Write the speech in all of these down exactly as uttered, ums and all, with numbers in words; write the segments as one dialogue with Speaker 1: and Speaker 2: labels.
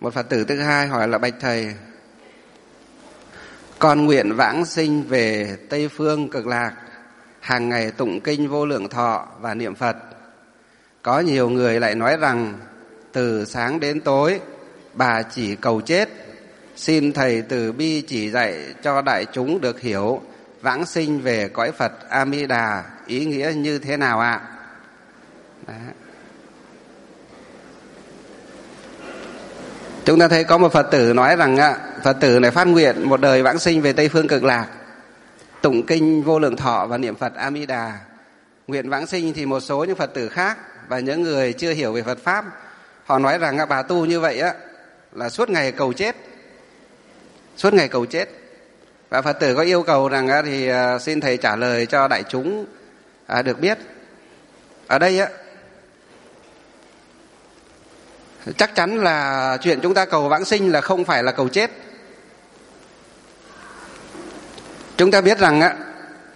Speaker 1: Một Phật tử thứ hai hỏi là: bạch thầy, con nguyện vãng sinh về Tây Phương Cực Lạc, hàng ngày tụng kinh Vô Lượng Thọ và niệm Phật. Có nhiều người lại nói rằng từ sáng đến tối bà chỉ cầu chết. Xin thầy từ bi chỉ dạy cho đại chúng được hiểu vãng sinh về cõi Phật A Di Đà ý nghĩa như thế nào ạ? Đấy. Chúng ta thấy có một Phật tử nói rằng Phật tử này phát nguyện một đời vãng sinh về Tây Phương Cực Lạc, tụng kinh Vô Lượng Thọ và niệm Phật A Di Đà. Nguyện vãng sinh thì một số những Phật tử khác và những người chưa hiểu về Phật pháp, họ nói rằng bà tu như vậy á là suốt ngày cầu chết, suốt ngày cầu chết. Và Phật tử có yêu cầu rằng thì xin thầy trả lời cho đại chúng được biết. Ở đây á, chắc chắn là chuyện chúng ta cầu vãng sinh là không phải là cầu chết. Chúng ta biết rằng á,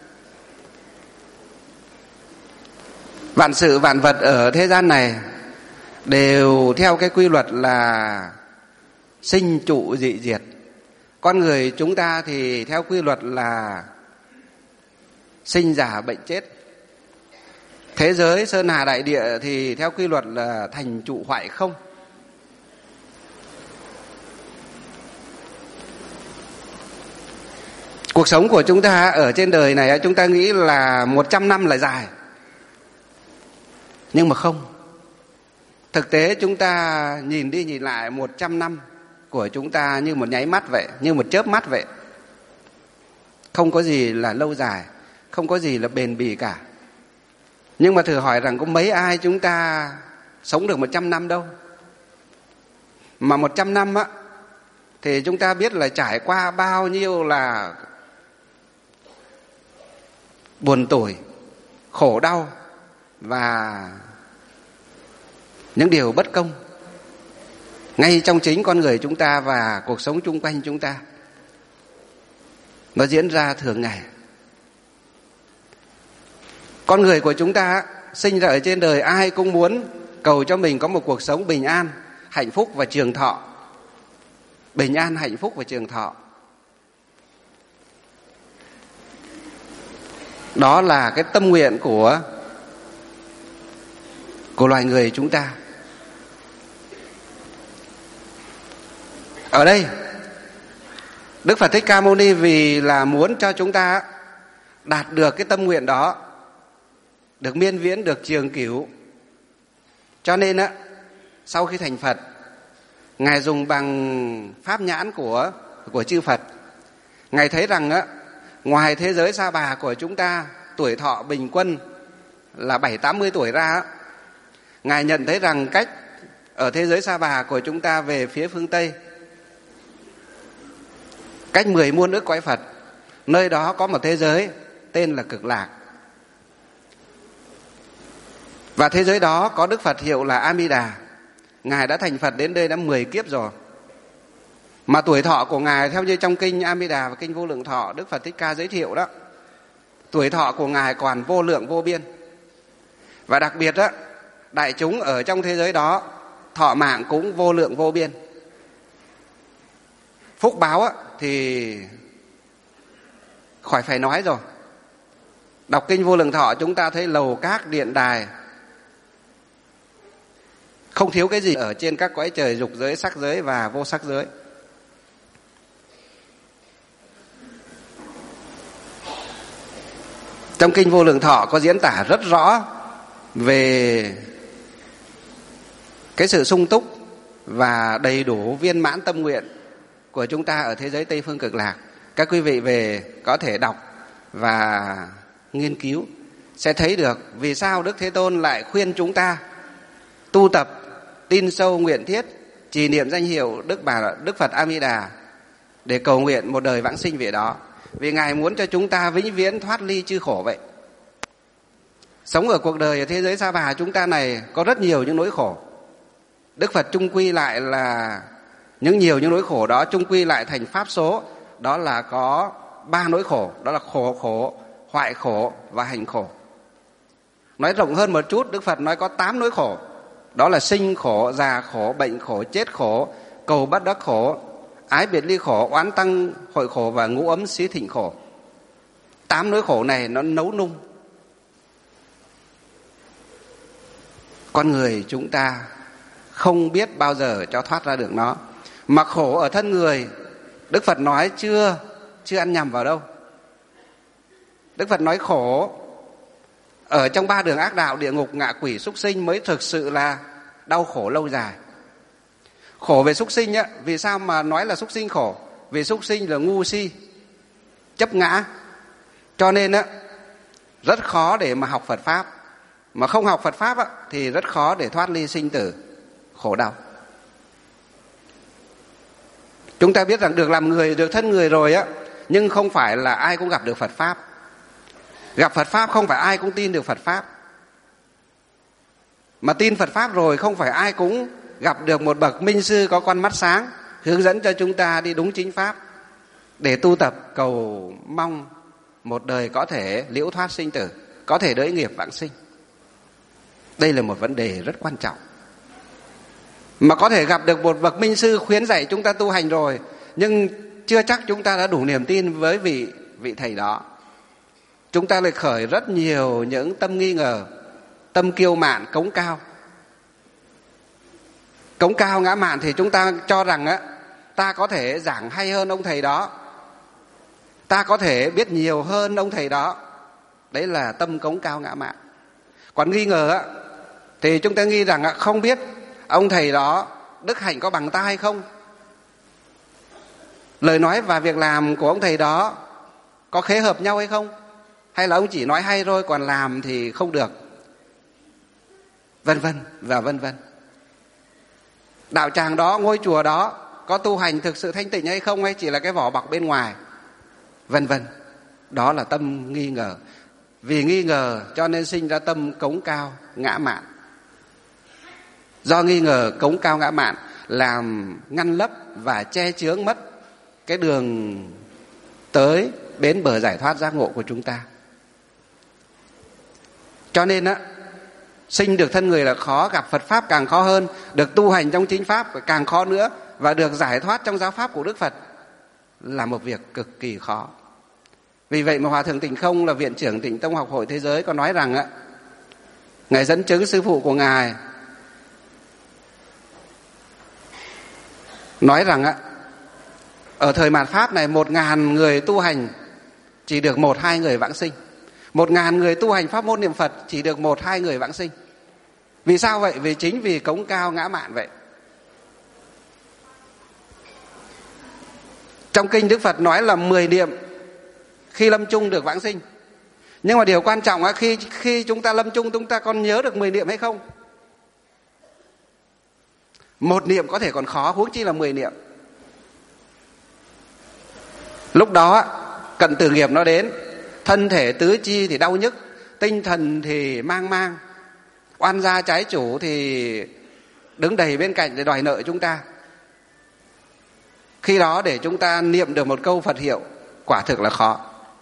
Speaker 1: vạn sự vạn vật ở thế gian này đều theo cái quy luật là sinh trụ dị diệt. Con người chúng ta thì theo quy luật là sinh già bệnh chết. Thế giới sơn hà đại địa thì theo quy luật là thành trụ hoại không. Cuộc sống của chúng ta ở trên đời này, chúng ta nghĩ là một trăm năm là dài. Nhưng mà không. Thực tế chúng ta nhìn đi nhìn lại một trăm năm của chúng ta như một nháy mắt vậy, như một chớp mắt vậy. Không có gì là lâu dài, không có gì là bền bỉ cả. Nhưng mà thử hỏi rằng có mấy ai chúng ta sống được một trăm năm đâu. Mà một trăm năm á, thì chúng ta biết là trải qua bao nhiêu là buồn tủi, khổ đau và những điều bất công ngay trong chính con người chúng ta và cuộc sống chung quanh chúng ta. Nó diễn ra thường ngày. Con người của chúng ta sinh ra ở trên đời, ai cũng muốn cầu cho mình có một cuộc sống bình an, hạnh phúc và trường thọ. Bình an, hạnh phúc và trường thọ. Đó là cái tâm nguyện của của loài người chúng ta. Ở đây Đức Phật Thích Ca Mâu Ni vì là muốn cho chúng ta đạt được cái tâm nguyện đó, được miên viễn, được trường cửu, cho nên á, sau khi thành Phật, Ngài dùng bằng pháp nhãn của của chư Phật, Ngài thấy rằng á, ngoài thế giới Sa Bà của chúng ta tuổi thọ bình quân là bảy tám mươi tuổi ra á, Ngài nhận thấy rằng cách ở thế giới Sa Bà của chúng ta về phía phương Tây, cách mười muôn ức cõi Phật, nơi đó có một thế giới tên là Cực Lạc. Và thế giới đó có Đức Phật hiệu là A Di Đà. Ngài đã thành Phật đến đây đã mười kiếp rồi. Mà tuổi thọ của Ngài theo như trong kinh A Di Đà và kinh Vô Lượng Thọ, Đức Phật Thích Ca giới thiệu đó, tuổi thọ của Ngài còn vô lượng vô biên. Và đặc biệt đó, đại chúng ở trong thế giới đó thọ mạng cũng vô lượng vô biên. Phúc báo á, thì khỏi phải nói rồi. Đọc kinh Vô Lượng Thọ chúng ta thấy lầu các điện đài, không thiếu cái gì ở trên các cõi trời dục giới, sắc giới và vô sắc giới. Trong kinh Vô Lượng Thọ có diễn tả rất rõ về cái sự sung túc và đầy đủ viên mãn tâm nguyện của chúng ta ở thế giới Tây Phương Cực Lạc. Các quý vị về có thể đọc và nghiên cứu sẽ thấy được vì sao Đức Thế Tôn lại khuyên chúng ta tu tập, tin sâu, nguyện thiết, trì niệm danh hiệu Đức Bà Đức Phật A Di Đà để cầu nguyện một đời vãng sinh về đó. Vì Ngài muốn cho chúng ta vĩnh viễn thoát ly chư khổ vậy. Sống ở cuộc đời ở thế giới Sa Bà chúng ta này có rất nhiều những nỗi khổ. Đức Phật chung quy lại là những nhiều những nỗi khổ đó chung quy lại thành pháp số, đó là có ba nỗi khổ, đó là khổ khổ, hoại khổ và hành khổ. Nói rộng hơn một chút, Đức Phật nói có tám nỗi khổ, đó là sinh khổ, già khổ, bệnh khổ, chết khổ, cầu bất đắc khổ, ái biệt ly khổ, oán tăng hội khổ và ngũ ấm xí thịnh khổ. Tám nỗi khổ này nó nấu nung con người chúng ta không biết bao giờ cho thoát ra được nó. Mà khổ ở thân người, Đức Phật nói chưa chưa ăn nhầm vào đâu. Đức Phật nói khổ ở trong ba đường ác đạo, địa ngục, ngạ quỷ, súc sinh mới thực sự là đau khổ lâu dài. Khổ về súc sinh á, vì sao mà nói là súc sinh khổ? Vì súc sinh là ngu si, chấp ngã, cho nên á rất khó để mà học Phật pháp. Mà không học Phật pháp á, thì rất khó để thoát ly sinh tử khổ đau. Chúng ta biết rằng được làm người, được thân người rồi á, nhưng không phải là ai cũng gặp được Phật pháp. Gặp Phật pháp không phải ai cũng tin được Phật pháp. Mà tin Phật pháp rồi không phải ai cũng gặp được một bậc minh sư có con mắt sáng, hướng dẫn cho chúng ta đi đúng chính pháp để tu tập cầu mong một đời có thể liễu thoát sinh tử, có thể đỡ nghiệp vãng sinh. Đây là một vấn đề rất quan trọng. Mà có thể gặp được một bậc minh sư khuyến dạy chúng ta tu hành rồi, nhưng chưa chắc chúng ta đã đủ niềm tin với vị vị thầy đó. Chúng ta lại khởi rất nhiều những tâm nghi ngờ, tâm kiêu mạn, cống cao. Cống cao ngã mạn thì chúng ta cho rằng á, ta có thể giảng hay hơn ông thầy đó, ta có thể biết nhiều hơn ông thầy đó. Đấy là tâm cống cao ngã mạn. Còn nghi ngờ á, thì chúng ta nghi rằng á, không biết ông thầy đó đức hạnh có bằng ta hay không, lời nói và việc làm của ông thầy đó có khế hợp nhau hay không, hay là ông chỉ nói hay thôi còn làm thì không được, vân vân và vân vân. Đạo tràng đó, ngôi chùa đó có tu hành thực sự thanh tịnh hay không, hay chỉ là cái vỏ bọc bên ngoài, vân vân. Đó là tâm nghi ngờ. Vì nghi ngờ cho nên sinh ra tâm cống cao ngã mạn. Do nghi ngờ cống cao ngã mạn làm ngăn lấp và che chướng mất cái đường tới bến bờ giải thoát giác ngộ của chúng ta. Cho nên á, sinh được thân người là khó, gặp Phật pháp càng khó hơn, được tu hành trong chính pháp càng khó nữa, và được giải thoát trong giáo pháp của Đức Phật là một việc cực kỳ khó. Vì vậy mà Hòa Thượng Tịnh Không là viện trưởng Tịnh Tông Học Hội Thế Giới có nói rằng á, Ngài dẫn chứng sư phụ của Ngài nói rằng á, ở thời mạt Pháp này, một ngàn người tu hành chỉ được một hai người vãng sinh. Một ngàn người tu hành pháp môn niệm Phật chỉ được một hai người vãng sinh. Vì sao vậy? Vì chính vì cống cao ngã mạn vậy. Trong kinh Đức Phật nói là mười niệm khi lâm chung được vãng sinh. Nhưng mà điều quan trọng là khi, khi chúng ta lâm chung, chúng ta còn nhớ được mười niệm hay không? Một niệm có thể còn khó, huống chi là mười niệm. Lúc đó cận tử nghiệp nó đến, thân thể tứ chi thì đau nhức, tinh thần thì mang mang, oan gia trái chủ thì đứng đầy bên cạnh để đòi nợ chúng ta. Khi đó để chúng ta niệm được một câu Phật hiệu quả thực là khó.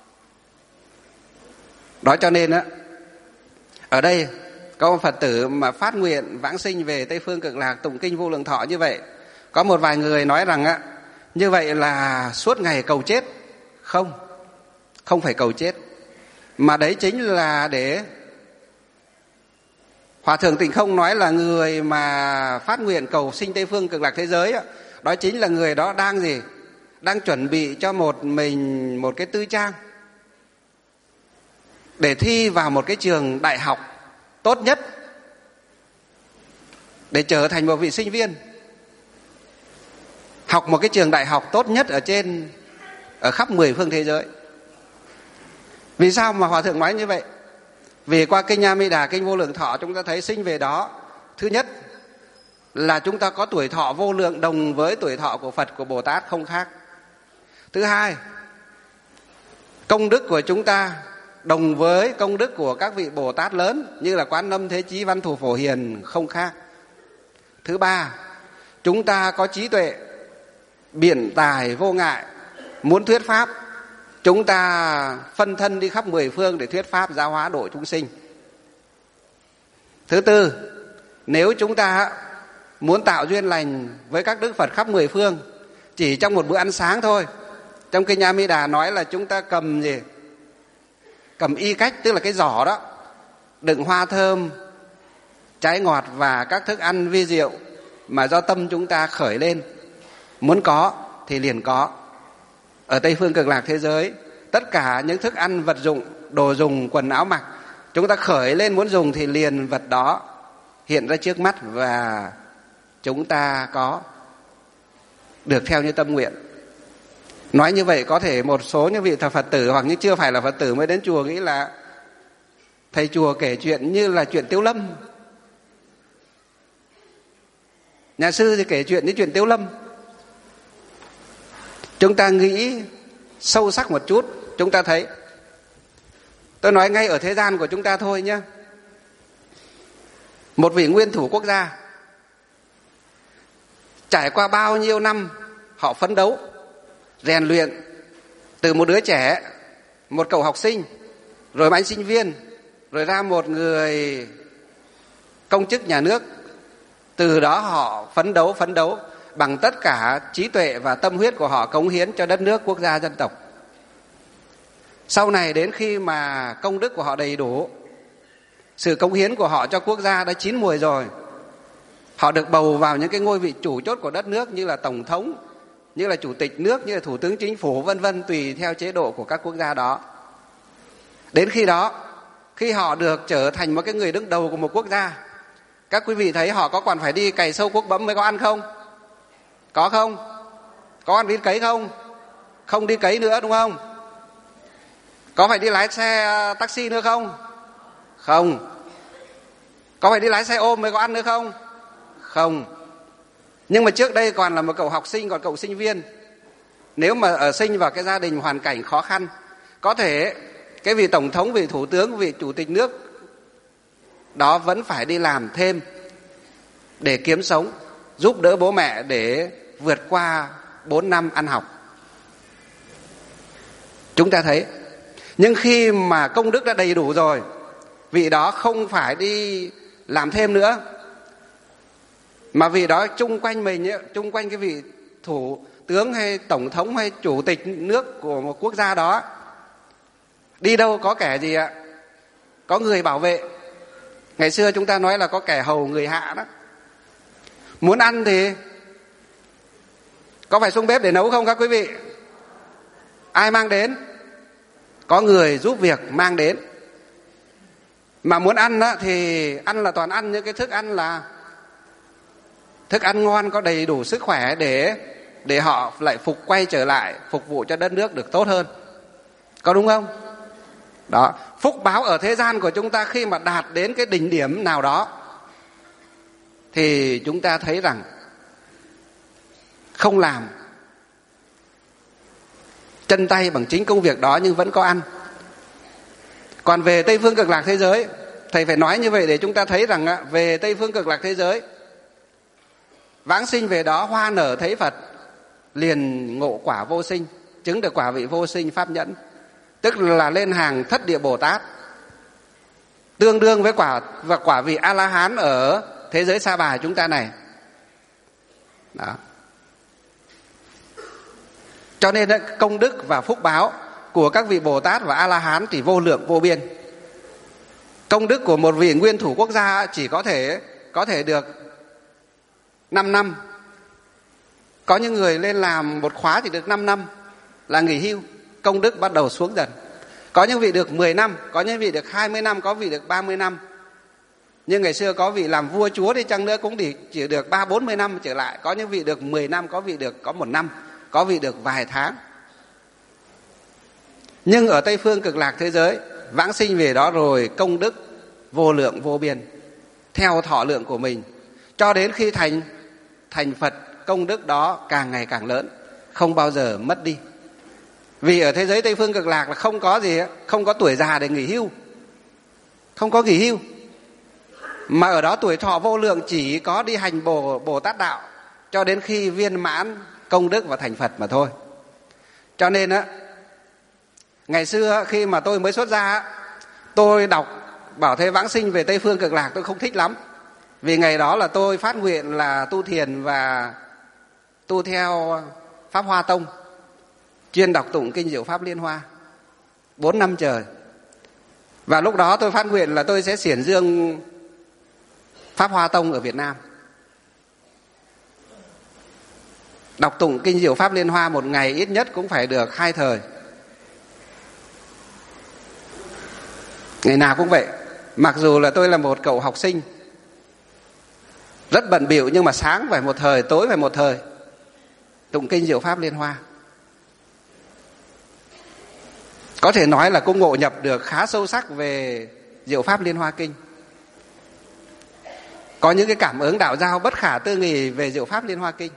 Speaker 1: Đó cho nên á, ở đây có một Phật tử mà phát nguyện vãng sinh về Tây Phương Cực Lạc tụng kinh Vô Lượng Thọ như vậy, có một vài người nói rằng á, như vậy là suốt ngày cầu chết. Không, không phải cầu chết, mà đấy chính là để Hòa Thượng Tịnh Không nói là người mà phát nguyện cầu sinh Tây Phương Cực Lạc thế giới á, đó chính là người đó đang gì? Đang chuẩn bị cho một mình một cái tư trang để thi vào một cái trường đại học tốt nhất, để trở thành một vị sinh viên, học một cái trường đại học tốt nhất ở trên ở khắp mười phương thế giới. Vì sao mà Hòa Thượng nói như vậy? Vì qua kinh A Di Đà, kinh Vô Lượng Thọ chúng ta thấy sinh về đó, thứ nhất là chúng ta có tuổi thọ vô lượng đồng với tuổi thọ của Phật, của Bồ Tát không khác. Thứ hai, công đức của chúng ta đồng với công đức của các vị Bồ Tát lớn như là Quán Âm, Thế Chí, Văn Thù, Phổ Hiền không khác. Thứ ba, chúng ta có trí tuệ biện tài vô ngại, muốn thuyết pháp, chúng ta phân thân đi khắp mười phương để thuyết pháp giáo hóa độ chúng sinh. Thứ tư, nếu chúng ta muốn tạo duyên lành với các đức Phật khắp mười phương chỉ trong một bữa ăn sáng thôi. Trong kinh A Di Đà nói là chúng ta cầm gì? Cầm y cách, tức là cái giỏ đó, đựng hoa thơm, trái ngọt và các thức ăn vi diệu mà do tâm chúng ta khởi lên, muốn có thì liền có. Ở Tây phương Cực Lạc thế giới, tất cả những thức ăn, vật dụng, đồ dùng, quần áo mặc, chúng ta khởi lên muốn dùng thì liền vật đó hiện ra trước mắt và chúng ta có được theo như tâm nguyện. Nói như vậy có thể một số những vị Phật tử hoặc như chưa phải là Phật tử mới đến chùa nghĩ là thầy chùa kể chuyện như là chuyện Tiếu Lâm. Nhà sư thì kể chuyện như chuyện Tiếu Lâm. Chúng ta nghĩ sâu sắc một chút, chúng ta thấy. Tôi nói ngay ở thế gian của chúng ta thôi nhé. Một vị nguyên thủ quốc gia, trải qua bao nhiêu năm họ phấn đấu, rèn luyện, từ một đứa trẻ, một cậu học sinh, rồi một anh sinh viên, rồi ra một người công chức nhà nước. Từ đó họ phấn đấu, phấn đấu bằng tất cả trí tuệ và tâm huyết của họ, cống hiến cho đất nước, quốc gia, dân tộc. Sau này đến khi mà công đức của họ đầy đủ, sự cống hiến của họ cho quốc gia đã chín mùi rồi, họ được bầu vào những cái ngôi vị chủ chốt của đất nước, như là tổng thống, như là chủ tịch nước, như là thủ tướng chính phủ, vân vân, tùy theo chế độ của các quốc gia đó. Đến khi đó, khi họ được trở thành một cái người đứng đầu của một quốc gia, các quý vị thấy họ có còn phải đi cày sâu cuốc bấm mới có ăn không? Có không? Có ăn đi cấy không? Không đi cấy nữa, đúng không? Có phải đi lái xe taxi nữa không? Không. Có phải đi lái xe ôm mới có ăn nữa không? Không. Nhưng mà trước đây còn là một cậu học sinh, còn cậu sinh viên, nếu mà ở sinh vào cái gia đình hoàn cảnh khó khăn, có thể cái vị tổng thống, vị thủ tướng, vị chủ tịch nước đó vẫn phải đi làm thêm để kiếm sống, giúp đỡ bố mẹ để vượt qua bốn năm ăn học. Chúng ta thấy, nhưng khi mà công đức đã đầy đủ rồi, vị đó không phải đi làm thêm nữa, mà vị đó chung quanh mình, chung quanh cái vị thủ tướng hay tổng thống hay chủ tịch nước của một quốc gia đó, đi đâu có kẻ gì ạ? Có người bảo vệ. Ngày xưa chúng ta nói là có kẻ hầu người hạ đó. Muốn ăn thì có phải xuống bếp để nấu không các quý vị? Ai mang đến? Có người giúp việc mang đến. Mà muốn ăn đó, thì ăn là toàn ăn những cái thức ăn là thức ăn ngon, có đầy đủ sức khỏe để để họ lại phục quay trở lại, phục vụ cho đất nước được tốt hơn. Có đúng không? Đó, phúc báo ở thế gian của chúng ta khi mà đạt đến cái đỉnh điểm nào đó thì chúng ta thấy rằng không làm chân tay bằng chính công việc đó nhưng vẫn có ăn. Còn về Tây phương Cực Lạc thế giới, thầy phải nói như vậy để chúng ta thấy rằng về Tây phương Cực Lạc thế giới, vãng sinh về đó hoa nở thấy Phật, liền ngộ quả vô sinh, chứng được quả vị vô sinh pháp nhẫn, tức là lên hàng thất địa Bồ Tát, tương đương với quả và quả vị A La Hán ở thế giới Sa Bà chúng ta này. Đó. Cho nên công đức và phúc báo của các vị Bồ Tát và A La Hán thì vô lượng vô biên. Công đức của một vị nguyên thủ quốc gia chỉ có thể có thể được năm năm. Có những người lên làm một khóa thì được năm năm là nghỉ hưu, công đức bắt đầu xuống dần. Có những vị được mười năm, có những vị được hai mươi năm, có vị được ba mươi năm. Nhưng ngày xưa có vị làm vua chúa đi chăng nữa cũng chỉ được ba bốn mươi năm trở lại. Có những vị được mười năm, có vị được có một năm, có vị được vài tháng. Nhưng ở Tây phương Cực Lạc thế giới, vãng sinh về đó rồi công đức vô lượng vô biên, theo thọ lượng của mình, cho đến khi thành thành Phật, công đức đó càng ngày càng lớn, không bao giờ mất đi. Vì ở thế giới Tây phương Cực Lạc là không có gì, không có tuổi già để nghỉ hưu, không có nghỉ hưu, mà ở đó tuổi thọ vô lượng, chỉ có đi hành Bồ, Bồ Tát đạo cho đến khi viên mãn công đức và thành Phật mà thôi. Cho nên á, ngày xưa khi mà tôi mới xuất gia, tôi đọc bảo thế vãng sinh về Tây phương Cực Lạc tôi không thích lắm. Vì ngày đó là tôi phát nguyện là tu thiền và tu theo Pháp Hoa Tông, chuyên đọc tụng kinh Diệu Pháp Liên Hoa bốn năm trời. Và lúc đó tôi phát nguyện là tôi sẽ xiển dương Pháp Hoa Tông ở Việt Nam. Đọc tụng kinh Diệu Pháp Liên Hoa một ngày ít nhất cũng phải được hai thời. Ngày nào cũng vậy. Mặc dù là tôi là một cậu học sinh rất bận bịu, nhưng mà sáng phải một thời, tối phải một thời tụng kinh Diệu Pháp Liên Hoa. Có thể nói là cũng ngộ nhập được khá sâu sắc về Diệu Pháp Liên Hoa Kinh. Có những cái cảm ứng đạo giao bất khả tư nghị về Diệu Pháp Liên Hoa Kinh.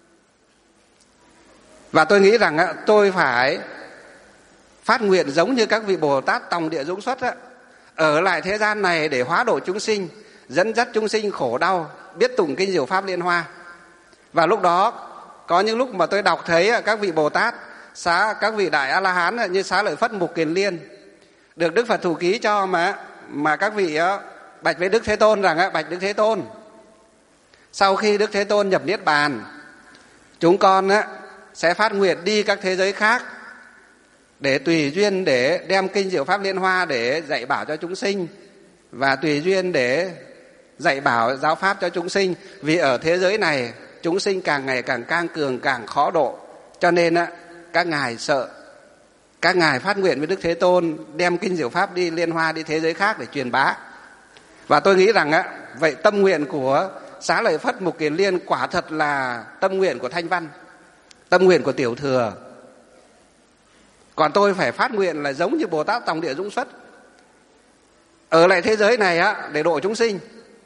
Speaker 1: Và tôi nghĩ rằng tôi phải phát nguyện giống như các vị Bồ Tát Tòng Địa Dũng Xuất, ở lại thế gian này để hóa độ chúng sinh, dẫn dắt chúng sinh khổ đau, biết tụng kinh Diệu Pháp Liên Hoa. Và lúc đó có những lúc mà tôi đọc thấy các vị Bồ Tát, xá các vị đại A La Hán như Xá Lợi Phất, Mục Kiền Liên được Đức Phật thủ ký cho, mà mà các vị bạch với Đức Thế Tôn rằng: bạch Đức Thế Tôn, sau khi Đức Thế Tôn nhập niết bàn, chúng con sẽ phát nguyện đi các thế giới khác để tùy duyên để đem kinh Diệu Pháp Liên Hoa để dạy bảo cho chúng sinh, và tùy duyên để dạy bảo giáo pháp cho chúng sinh. Vì ở thế giới này chúng sinh càng ngày càng cang cường, càng khó độ, cho nên các ngài sợ. Các ngài phát nguyện với Đức Thế Tôn đem kinh Diệu Pháp đi Liên Hoa, đi thế giới khác để truyền bá. Và tôi nghĩ rằng vậy tâm nguyện của Xá Lợi Phất, Mục Kiền Liên quả thật là tâm nguyện của Thanh Văn, tâm nguyện của Tiểu Thừa. Còn tôi phải phát nguyện là giống như Bồ Tát Tòng Địa Dũng Xuất, ở lại thế giới này á để độ chúng sinh.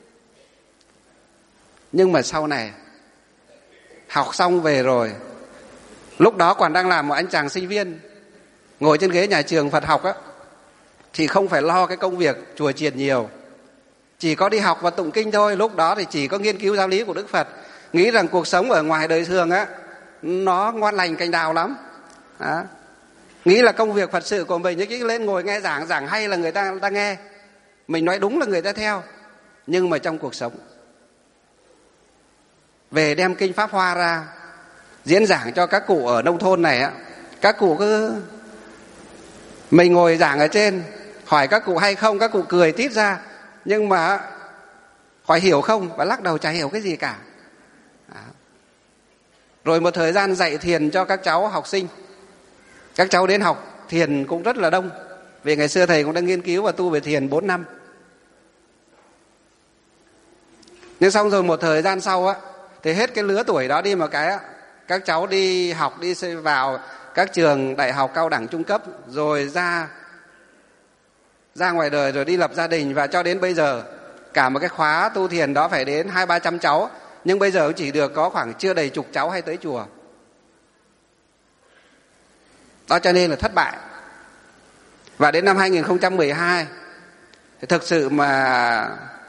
Speaker 1: Nhưng mà sau này học xong về rồi, lúc đó còn đang làm một anh chàng sinh viên, ngồi trên ghế nhà trường Phật học á, thì không phải lo cái công việc chùa chiền nhiều, chỉ có đi học và tụng kinh thôi. Lúc đó thì chỉ có nghiên cứu giáo lý của Đức Phật, nghĩ rằng cuộc sống ở ngoài đời thường á nó ngon lành cành đào lắm. Đó. Nghĩ là công việc Phật sự của mình chỉ lên ngồi nghe giảng, giảng hay là người ta, người ta nghe, mình nói đúng là người ta theo. Nhưng mà trong cuộc sống, về đem kinh Pháp Hoa ra diễn giảng cho các cụ ở nông thôn này á, các cụ cứ, mình ngồi giảng ở trên, hỏi các cụ hay không, các cụ cười tít ra, nhưng mà hỏi hiểu không, và lắc đầu chả hiểu cái gì cả. Đó. Rồi một thời gian dạy thiền cho các cháu học sinh, các cháu đến học thiền cũng rất là đông, vì ngày xưa thầy cũng đang nghiên cứu và tu về thiền bốn năm. Nhưng xong rồi một thời gian sau á, thì hết cái lứa tuổi đó đi một cái á, các cháu đi học, đi vào các trường đại học, cao đẳng, trung cấp, rồi ra ra ngoài đời, rồi đi lập gia đình. Và cho đến bây giờ cả một cái khóa tu thiền đó phải đến hai ba trăm cháu, nhưng bây giờ chỉ được có khoảng chưa đầy chục cháu hay tới chùa. Đó, cho nên là thất bại. Và đến năm hai nghìn không trăm mười hai thì thực sự mà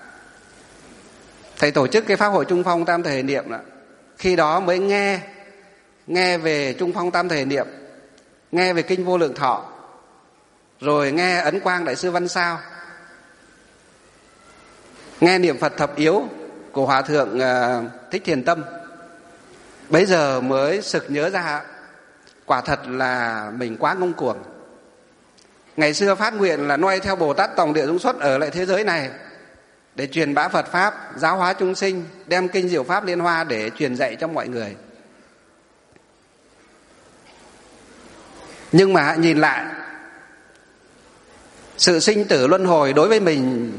Speaker 1: thầy tổ chức cái Pháp hội Trung Phong Tam Thời Niệm đó, khi đó mới nghe nghe về Trung Phong Tam Thời Niệm, nghe về kinh Vô Lượng Thọ, rồi nghe Ấn Quang Đại sư Văn Sao, nghe niệm Phật thập yếu của Hòa thượng Thích Thiền Tâm. Bấy giờ mới sực nhớ ra, quả thật là mình quá ngông cuồng. Ngày xưa phát nguyện là noi theo Bồ Tát Tòng Địa Dũng Xuất ở lại thế giới này để truyền bá Phật Pháp, giáo hóa chúng sinh, đem kinh Diệu Pháp Liên Hoa để truyền dạy cho mọi người. Nhưng mà nhìn lại, sự sinh tử luân hồi đối với mình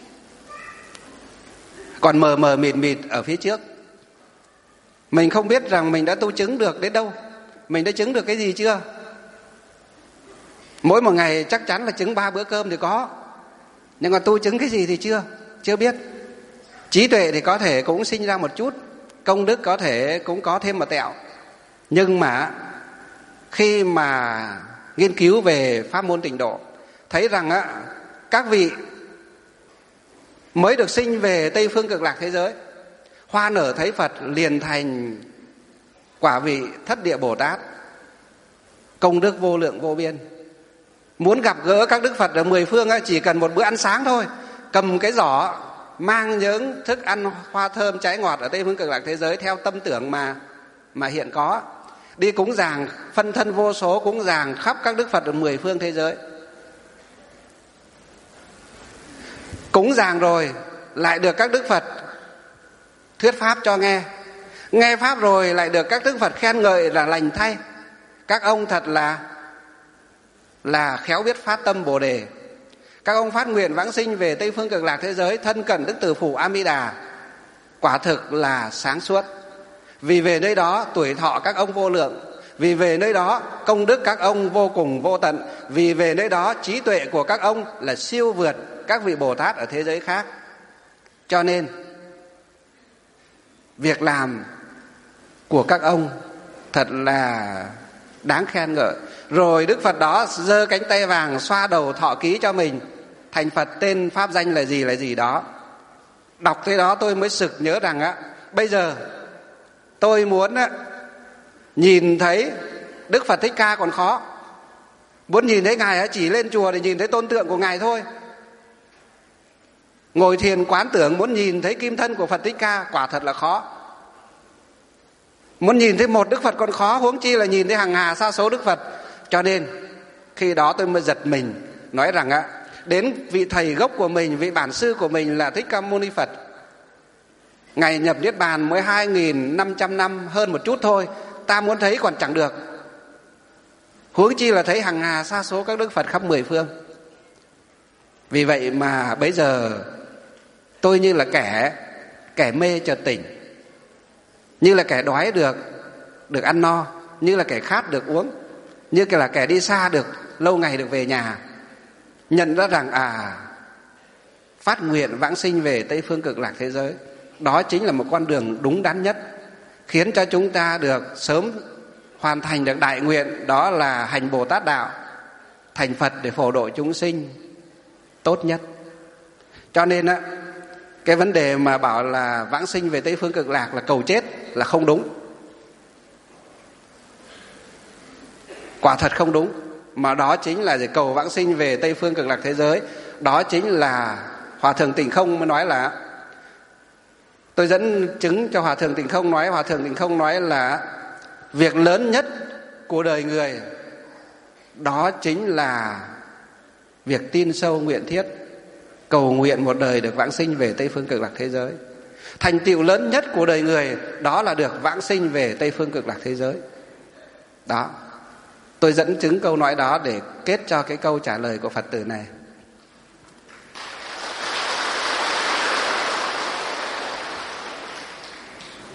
Speaker 1: còn mờ mờ mịt mịt ở phía trước. Mình không biết rằng mình đã tu chứng được đến đâu, mình đã chứng được cái gì chưa. Mỗi một ngày chắc chắn là chứng ba bữa cơm thì có, nhưng mà tu chứng cái gì thì chưa chưa biết. Trí tuệ thì có thể cũng sinh ra một chút, công đức có thể cũng có thêm một tẹo. Nhưng mà khi mà nghiên cứu về pháp môn tịnh độ, thấy rằng á, các vị mới được sinh về Tây Phương Cực Lạc thế giới, hoa nở thấy Phật liền thành quả vị Thất Địa Bồ Tát, công đức vô lượng vô biên. Muốn gặp gỡ các Đức Phật ở mười phương á, chỉ cần một bữa ăn sáng thôi, cầm cái giỏ mang những thức ăn hoa thơm trái ngọt ở Tây phương Cực Lạc thế giới theo tâm tưởng mà mà hiện có, đi cúng dường phân thân vô số, cúng dường khắp các đức Phật ở mười phương thế giới. Cúng dường rồi lại được các đức Phật thuyết pháp cho nghe, nghe pháp rồi lại được các đức Phật khen ngợi là lành thay. Các ông thật là là khéo biết phát tâm Bồ đề. Các ông phát nguyện vãng sinh về Tây phương Cực Lạc thế giới, thân cận Đức Từ Phụ A Di Đà, quả thực là sáng suốt. Vì về nơi đó tuổi thọ các ông vô lượng, vì về nơi đó công đức các ông vô cùng vô tận, vì về nơi đó trí tuệ của các ông là siêu vượt các vị Bồ Tát ở thế giới khác. Cho nên việc làm của các ông thật là đáng khen ngợi. Rồi Đức Phật đó giơ cánh tay vàng xoa đầu thọ ký cho mình, thành Phật tên pháp danh là gì là gì đó. Đọc thế đó tôi mới sực nhớ rằng á, bây giờ tôi muốn á, nhìn thấy Đức Phật Thích Ca còn khó. Muốn nhìn thấy Ngài á, chỉ lên chùa để nhìn thấy tôn tượng của Ngài thôi. Ngồi thiền quán tưởng muốn nhìn thấy kim thân của Phật Thích Ca quả thật là khó. Muốn nhìn thấy một Đức Phật còn khó, huống chi là nhìn thấy hàng hà sa số Đức Phật. Cho nên khi đó tôi mới giật mình, nói rằng á, đến vị thầy gốc của mình, vị bản sư của mình là Thích Ca Mâu Ni Phật, Ngài nhập Niết Bàn mới hai nghìn năm trăm năm hơn một chút thôi, ta muốn thấy còn chẳng được, huống chi là thấy hàng hà sa số các Đức Phật khắp mười phương. Vì vậy mà bây giờ tôi như là kẻ kẻ mê chợt tỉnh, như là kẻ đói được được ăn no, như là kẻ khát được uống, như là kẻ đi xa được lâu ngày được về nhà, nhận ra rằng à, phát nguyện vãng sinh về Tây phương Cực Lạc thế giới, đó chính là một con đường đúng đắn nhất, khiến cho chúng ta được sớm hoàn thành được đại nguyện, đó là hành Bồ Tát đạo, thành Phật để phổ độ chúng sinh tốt nhất. Cho nên á, cái vấn đề mà bảo là vãng sinh về Tây phương Cực Lạc là cầu chết là không đúng, quả thật không đúng. Mà đó chính là để cầu vãng sinh về Tây phương Cực Lạc thế giới. Đó chính là Hòa Thượng Tịnh Không mới nói là, tôi dẫn chứng cho Hòa Thượng Tịnh Không nói, Hòa Thượng Tịnh Không nói là việc lớn nhất của đời người đó chính là việc tin sâu nguyện thiết, cầu nguyện một đời được vãng sinh về Tây phương Cực Lạc thế giới. Thành tựu lớn nhất của đời người đó là được vãng sinh về Tây phương Cực Lạc thế giới. Đó, tôi dẫn chứng câu nói đó để kết cho cái câu trả lời của Phật tử này.